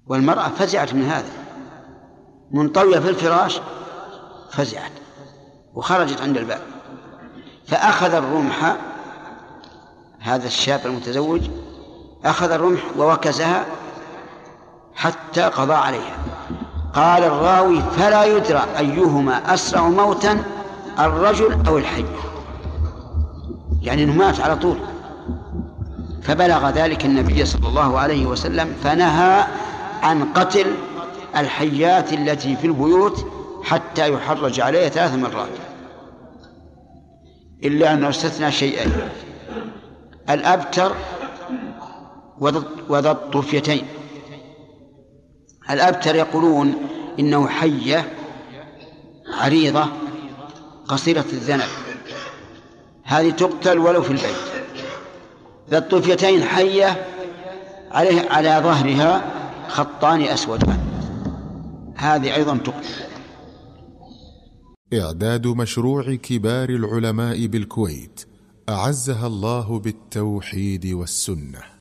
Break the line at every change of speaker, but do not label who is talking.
والمرأة فزعت من هذا، منطوية في الفراش فزعت وخرجت عند الباب، فأخذ الرمح، هذا الشاب المتزوج أخذ الرمح ووكزها حتى قضى عليها. قال الراوي: فلا يدرى أيهما أسرع موتا، الرجل أو الحي، يعني أنه مات على طول. فبلغ ذلك النبي صلى الله عليه وسلم فنهى عن قتل الحيات التي في البيوت حتى يحرج عليها 3 مرات، إلا أنه استثنى شيئين: الأبتر وذا الطفيتين. الأبتر يقولون إنه حية عريضة قصيرة الذنب، هذه تقتل ولو في البيت. ذا الطفيتين حية على ظهرها خطان أسودان، هذه أيضا تقتل.
إعداد مشروع كبار العلماء بالكويت أعزها الله بالتوحيد والسنة.